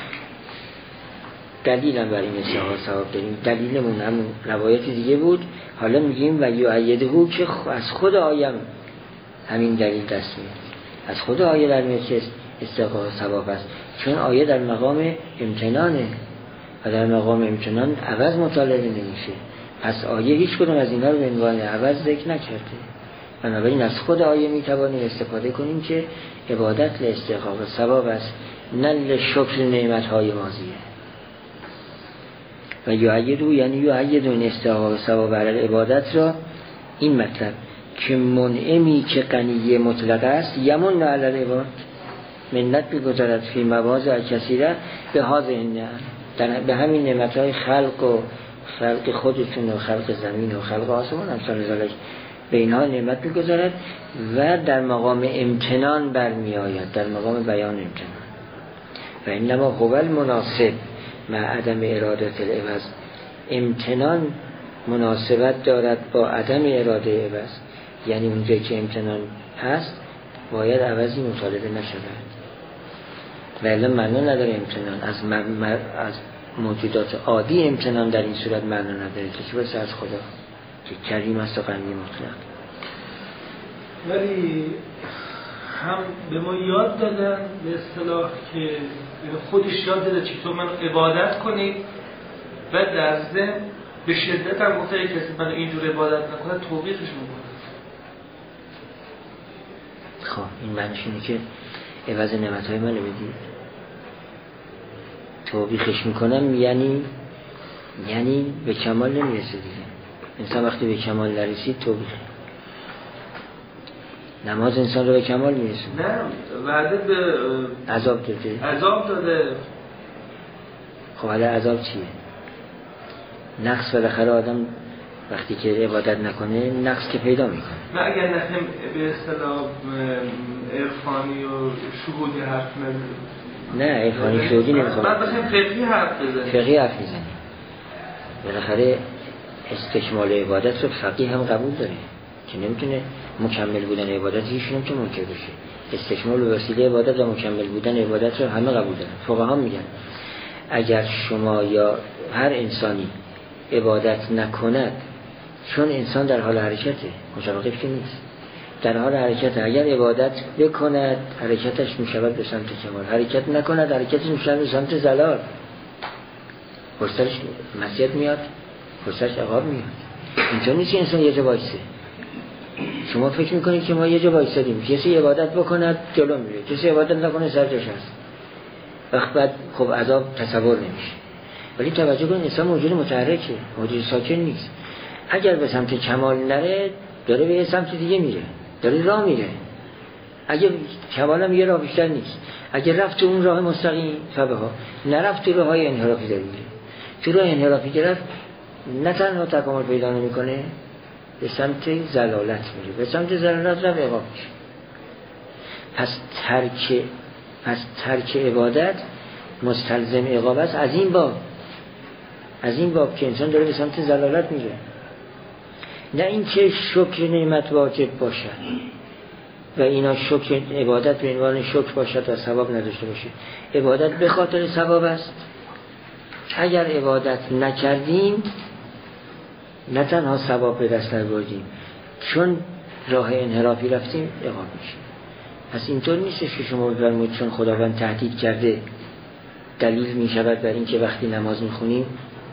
دلیل هم برای این استحقاق ثواب داریم. دلیلمون همون روایت دیگه بود. حالا میگیم و یعیده که از خود آیم همین دلیل دست میاد، از خود آیه در میاد که استحقاق ثواب است، چون آیه در مقام امتنانه و در مقام امتنان عوض مطالبه نمیشه. پس آیه هیچ کدوم از اینا رو به عنوان عوض ذکر نکرده. بنابراین از خود آیه میتوانیم استفاده کنیم که عبادت لاستحقاق ثواب است، نه لشکر نعمت‌های ماضیه. و یعیدو یعنی یعیدو این استحقاق ثواب علی عبادت را این مطلب که منعمی که غنی مطلق است یمن علی العباد، منت بگذارد فی مواضع کثیره به هذه به همین نعمت‌های خلق و خلق خودتون و خلق زمین و خلق آسمان امثال ذالک، به اینها نعمت می‌گذارد و در مقام امتنان برمی آید، در مقام بیان امتنان. و انما هو المناسب مع عدم ارادت العوض، امتنان مناسبت دارد با عدم اراده عوض، یعنی اونجایی که امتنان هست باید عوضی مطالبه نشود. و الا معنا نداره امتنان از, م... از موجودات عادی امتنان در این صورت معنا نداره که بس از خدا که کریم است و غنی مطلق. ولی هم به ما یاد دادن به اصطلاح که خودش یاد داده چطور من عبادت کنید و در ضمن به شدت هم گفته کسی من اینجور عبادت نکنه توبیخش میکنه. خب این معنیش اینه که عوض نعمت‌های منو بدید. توبیخش میکنم یعنی یعنی به کمال نمیرسه دیگه. انسان وقتی به کمال نرسید توبیخ. نماز انسان رو به کمال میرسه. نه وعده به عذاب داده. عذاب داده. خب حالا عذاب چیه؟ نقص بالاخره آدم وقتی که عبادت نکنه نقص که پیدا میکنه. نه اگر نخیم به اصطلاح عرفانی و شهودی حرف نزنیم. نه عرفانی شهودی نمیخوام. بعد بخیم فقهی حرف بزنیم. فقهی حرف بزنیم. بالاخره استکمال عبادت رو فقیه هم قبول داره که نمیتونه مکمل بودن عبادت هیچ نمیتونه منکر بشه. استکمال و وسیله عبادت و مکمل بودن عبادت رو همه قبول دارن. فقها میگن اگر شما یا هر انسانی عبادت نکند، چون انسان در حال حرکته، متوقف که نیست، در حال حرکت، اگر عبادت بکند حرکتش میشود به سمت کمال، حرکت نکند حرکتش میشود به سمت زلال، فرصتش معصیت میاد، فرصتش عقاب میاد. اینطور نیست که انسان یه جا وایسه. شما فکر میکنید که ما یه جا وایسادیم، کسی عبادت بکند جلو میره، کسی عبادت نکنه سر جاش هست. وقت بعد خب عذاب تصور نمیشه. ولی توجه کن انسان موجود متحرکه، موجود ساکن نیست. اگر به سمت کمال نره داره به سمت دیگه میره، داره راه میره. اگه کمال هم یه راه بیشتر نیست. اگه رفت تو اون راه مستقیم فبها، نرفت تو راه های انحرافی داره میره. تو راه انحرافی گرفت نه تنها تکامل پیدا نمیکنه، به سمت ضلالت میره، به سمت ضلالت رفت عقاب میشه. پس ترک پس ترک عبادت مستلزم عقاب است. از این باب از این باب که انسان داره به سمت ضلالت میره، نه اینکه شکر نعمت واجب باشد و اینا شکر عبادت به عنوان شکر باشد و ثواب نداشته باشه. عبادت به خاطر ثواب است. اگر عبادت نکردیم نه تنها ثواب به دست نبردیم، چون راه انحرافی رفتیم عقاب میشه. پس اینطور نیستش که شما بفرمایید چون خداوند تهدید کرده دلیل میشود بر این که وقتی نماز میخونیم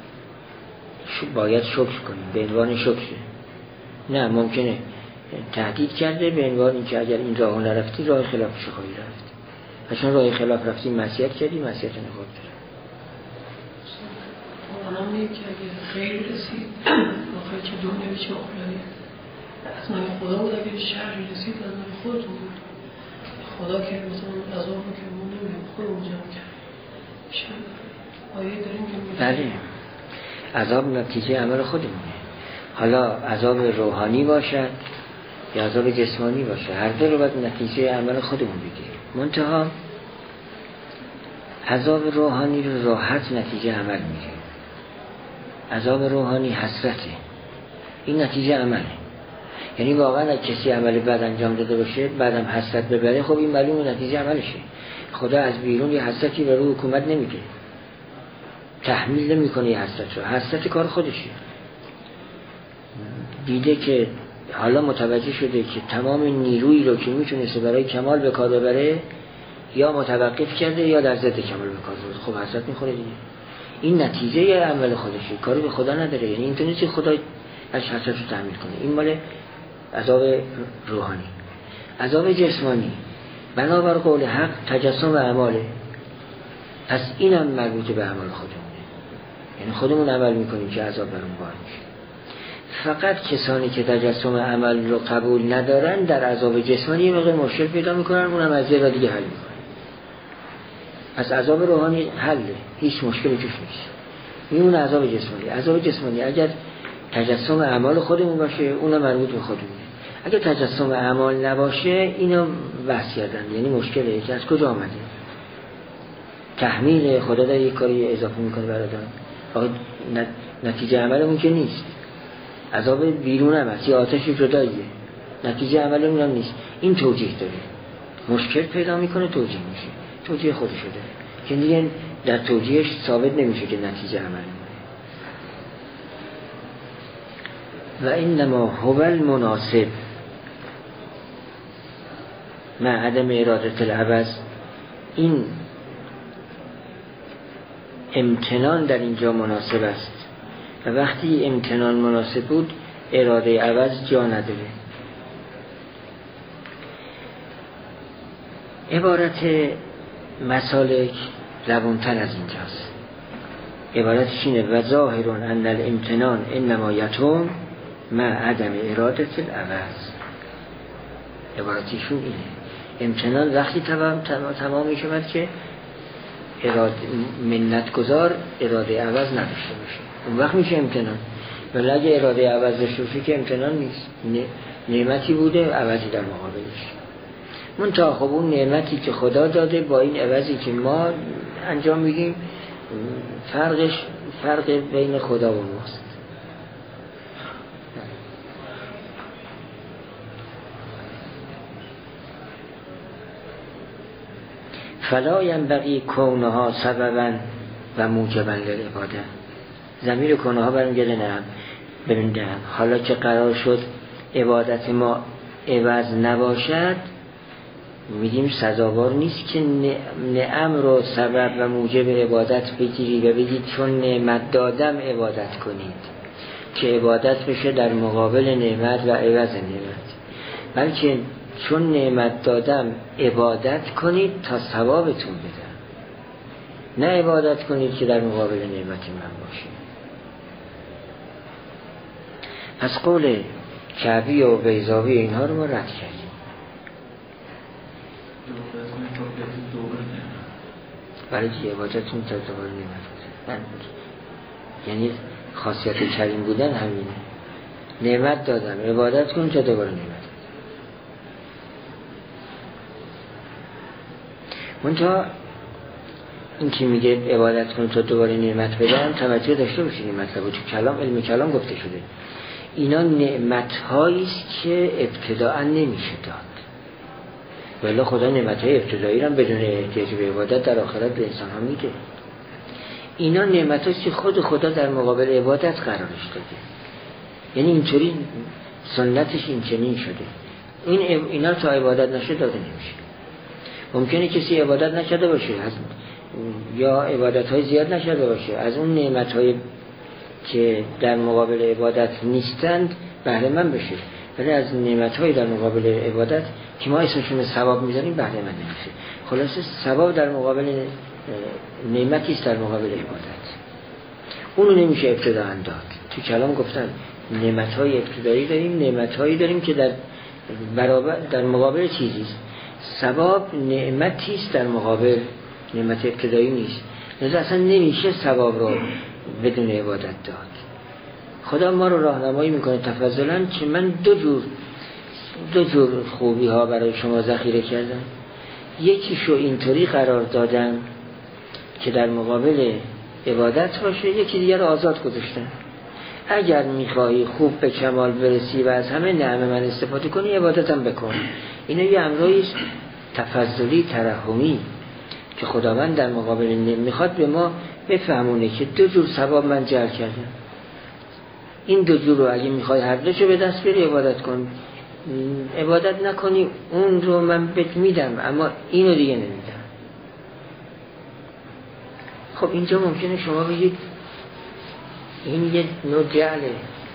باید شکر کنیم به عنوان شکر. نه، ممکنه تهدید کرده به عنوان این که اگر این راه نرفتی راه خلافش خواهی رفت، و چون راه خلاف رفتی معصیت کردی، معصیت نخواهی کرد. آنم میگه که اگر خیر رسید آخر که دنیا چه اخروی از من خدا بود، اگر شر رسید از من خودتون بود. خدا که مثلا عذاب رو که ما نمیم خودمون جمع کرد. آیه داریم که بله، عذاب نتیجه عمل خودمونه. حالا عذاب روحانی باشد یا عذاب جسمانی باشه، هر دو رو باید نتیجه عمل خودمون بگیریم. منتها عذاب روحانی رو راحت نتیجه عمل میگه. عذاب روحانی حسرته، این نتیجه عمله. یعنی واقعا اگه کسی عمل بد انجام داده باشه بعدم حسرت ببره، خب این معلومه نتیجه عملشه. خدا از بیرون یه حسرتی به روی حکومت نمیده، تحمیل نمیکنه یه حسرت رو، حسرت کار خودشه. دیده که حالا متوجه شده که تمام نیرویی رو که میتونسته برای کمال به کار ببره یا متوقف کرده یا در ضد کمال به کار ببره، خب حسرت میخوره دیگه. این نتیجه عمل خودشه، کاری به خدا نداره. یعنی اینطور نیست که خدا از حسرت رو تحمیل کنه. این مال عذاب روحانی. عذاب جسمانی بنابر قول حق تجسم اعماله، پس اینم مربوط به عمل خودمونه. یعنی خودمون عمل میکنیم که عذاب برون بار میشه. فقط کسانی که تجسم عمل رو قبول ندارن در عذاب جسمانی یه مقدار مشکل پیدا میکنن، اونم از یه را دیگه حل میکنن. پس عذاب روحانی حله، هیچ مشکلی توش نیست. میمونه عذاب جسمانی. عذاب جسمانی اگر تجسم اعمال خودمون باشه اونم مربوط به خودمونه. اگر تجسم اعمال نباشه اینو بحث کردن، یعنی مشکله که از کجا آمده. تحمیل خدا در یک کاری اضافه میکنه برادران، آقا نتیجه عملمون که نیست. عذاب بیرون هم هست، یه آتش جداییه، نتیجه عملمون هم نیست. این توجیه داره، مشکل پیدا میکنه، توجیه میشه، توجیه خودشو داره که دیگه در توجیهش ثابت نمیشه که نتیجه عمل. و اینما هو المناسب مع عدم اراده العوض. این امتنان در اینجا مناسب است و وقتی امتنان مناسب بود اراده عوض جا نداره. عبارت مسالک روانتر از اینجاست. عبارتش اینه و ظاهر ان الامتنان انما یتم مع عدم اراده العوض. عبارتیشون اینه، امتنان وقتی تمام تمام تمام میشه که اراده منت گذار اراده عوض نداشته باشه، اون وقت میشه امتنان. ولی اگه اراده عوض داشته باشه که امتنان نیست، نعمتی بوده عوضی در مقابلش. منتها خب اون نعمتی که خدا داده با این عوضی که ما انجام میدیم فرقش فرق بین خدا و ماست. فلا ینبغی کونها سببا و موجبا للعباده. ضمیر کونها برمیگرده نعم. ببین نعم حالا که قرار شد عبادت ما عوض نباشد، میگیم سزاوار نیست که نعم رو سبب و موجب عبادت بگیری و بگید چون نعمت دادم عبادت کنید که عبادت بشه در مقابل نعمت و عوض نعمت، بلکه چون نعمت دادم عبادت کنید تا ثوابتون بدم. نه عبادت کنید که در مقابل نعمت من باشید. پس قول کعبی و بیضاوی اینها رو ما رد کردیم. برای که عبادتون تا دوباره نعمت بود. یعنی خاصیت کریم بودن همینه. نعمت دادم عبادت کن تا دوباره نعمت. منتها این که میگه عبادت کن تا دوباره نعمت بدم، توجه داشته باشید این مطلب رو. تو کلام، علم کلام گفته شده اینا نعمت هایی است که ابتداء نمیشه داد، ولی خدا نعمت های ابتدایی رو بدون احتیاج به عبادت در آخرت به انسان ها میده. اینا نعمت هایی که خود خدا در مقابل عبادت قرارش داده، یعنی اینطوری سنتش این چنین شده. این اینا تا عبادت نشه داده نمیشه. ممکنه کسی عبادت نکرده باشه از یا عبادت های زیاد نشده باشه، از اون نعمت های که در مقابل عبادت نیستند بهره من بشه، ولی از نعمت های در مقابل عبادت که ما اسمشون ثواب میذاریم بهره من نمیشه. خلاصه ثواب در مقابل نعمتی است در مقابل عبادت، اونو نمیشه ابتداء داد. تو کلام گفتن نعمت های ابتدایی داریم، نعمت هایی داریم که در برابر در مقابل چیزی است. ثواب نعمتی است در مقابل نعمت ابتدایی نیست، لذا اصلا نمیشه ثواب رو بدون عبادت داد. خدا ما رو راهنمایی میکنه تفضلا که من دو جور دو جور خوبی ها برای شما ذخیره کردم. یکیشو اینطوری قرار دادم که در مقابل عبادت باشه، یکی دیگر رو آزاد گذاشتم. اگر میخواهی خوب به کمال برسی و از همه نعمه من استفاده کنی عبادتم بکن. اینا یه امرایی است تفضلی ترحمی که خداوند در مقابل میخواد به ما بفهمونه که دو جور ثواب من جعل کردم. این دو جور رو اگه میخوای هر دوشو به دست بیاری عبادت کن، عبادت نکنی اون رو من بهت میدم اما اینو دیگه نمیدم. خب اینجا ممکنه شما بگید این یه نوع جعله،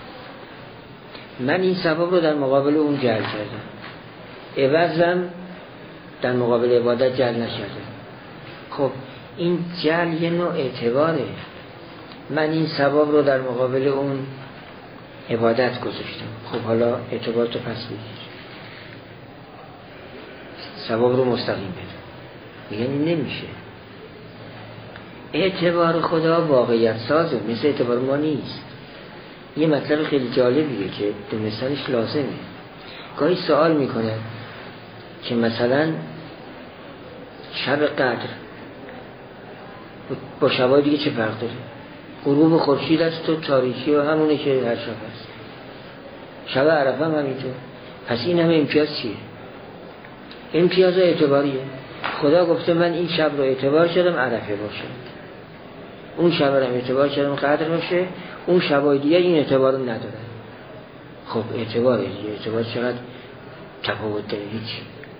من این ثواب رو در مقابل اون جعل کردم، عوضم در مقابل عبادت جعل نکردم. خب این جعل یه نوع اعتباره، من این ثواب رو در مقابل اون عبادت گذاشتم. خب حالا اعتبار تو پس بگیر، ثواب رو مستقیم بده. یعنی نمیشه. اعتبار خدا واقعیت سازه، مثل اعتبار ما نیست. یه مطلب خیلی جالبیه که دونستنش لازمه. گاهی سوال میکنه که مثلا شب قدر با شبای دیگه چه فرق داره؟ غروب خورشید است و تاریکی و همونه که هر شب هست. شب عرفه هم همینطور. پس این همه امتیاز چیه؟ امتیاز اعتباریه. خدا گفته من این شب رو اعتبار کردم عرفه باشه، اون شب رو اعتبار کردم قدر باشه، اون شبای دیگه این اعتبار رو نداره. خب اعتباره دیگه، اعتبار چقدر تفاوت داره؟ هیچ.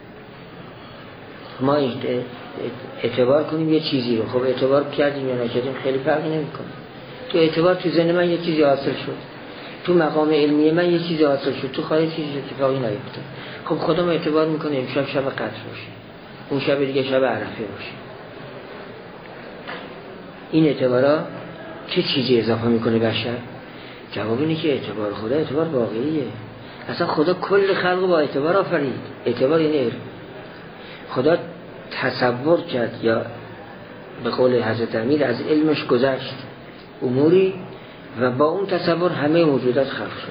ما اعتبار کنیم یه چیزی رو، خب اعتبار کردیم یا نکردیم خیلی فرقی نمیکنه. تو اعتبار تو ذهن من یه چیزی حاصل شد، تو مقام علمی من یه چیزی حاصل شد، تو خارج چیزی اتفاقی نیفتاد. خب خدا ما اعتبار میکنه امشب شب قدر باشه، اون شب دیگه شب عرفه باشه. این اعتبارا چه چیزی اضافه میکنه بشر؟ جواب اینه که اعتبار خدا اعتبار واقعیه. اصلا خدا کل خلق با اعتبار آفرید. اعتبار یعنی علم. خدا تصور کرد یا به قول حضرت امیر از علمش گذشت اموری و با اون تصور همه موجودات خلق شد.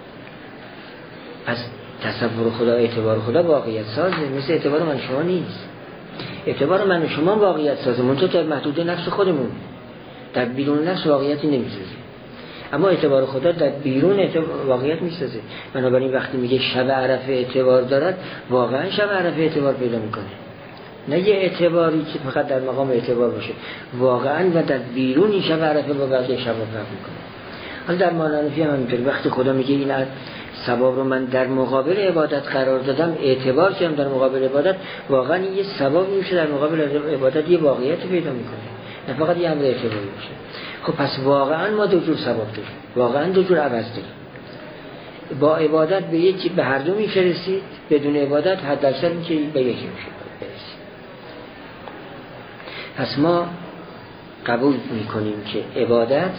پس تصور خدا اعتبار خدا واقعیت سازه، مثل اعتبار من شما نیست. اعتبار من شما واقعیت سازه، منطقه در محدود نفس خودمون، در بیرون نفس واقعیتی نمیسازه. اما اعتبار خدا در بیرون اعتبار واقعیت میسازه. بنابراین وقتی میگه شب عرفه اعتبار دارد، واقعا شب عرفه اعتبار پیدا میکنه، نه یه اعتباری که فقط در مقام اعتبار باشه، واقعا و در بیرون این شب عرفه با بقیه شب فرق میکنه. حالا در معنی هم همینطور وقتی خدا میگه این ثواب رو من در مقابل عبادت قرار دادم، اعتبار کردم در مقابل عبادت، واقعا یه ثواب میشه در مقابل عبادت، یه واقعیت پیدا میکنه، نه فقط یه امر اعتباری باشه. خب پس واقعا ما دو جور ثواب داریم، واقعا دو جور عوض داریم. با عبادت به یکی به هر دو میفرستید، بدون عبادت حد اکثر میشه به یکی میشه برسید. پس ما قبول میکنیم که عبادت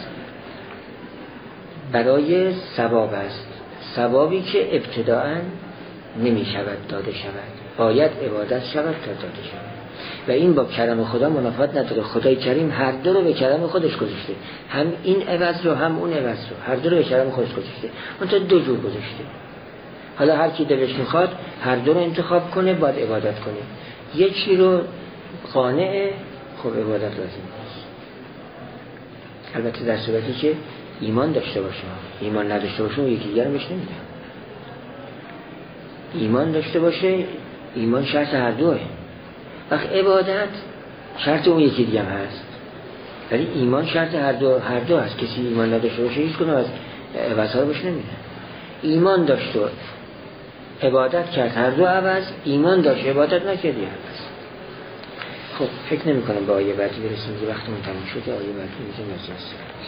برای ثواب است، ثوابی که ابتداءً نمی شود داده شود، باید عبادت شود تا داده شود و این با کرم خدا منافات نداره. خدای کریم هر دو رو به کرم خودش گذاشته، هم این عوض رو هم اون عوض رو، هر دو رو به کرم خودش گذاشته، اون تا دو جور گذاشته. حالا هر کی دلش میخواد هر دو رو انتخاب کنه، باید عبادت کنه. یکی رو قانع، خب عبادت لازم نیست، البته در صورتی که ایمان داشته باشه. ایمان نداشته باشه یکی دیگر رو بهش نمیده. ایمان داشته باشه، ایمان شرط هر دوه. وقت عبادت شرط اون یکی دیگه هم هست، ولی ایمان شرط هر دو هر دو هست. کسی ایمان نداشته باشه هیچ کنه از عوضها رو بهش نمیده. ایمان داشت و عبادت کرد، هر دو عوض. ایمان داشت عبادت نکرد یه عوض. خب فکر نمی کنم به آیه بعدی برسیم که وقتمون تموم شده. آیه بعدی میگه نجاست.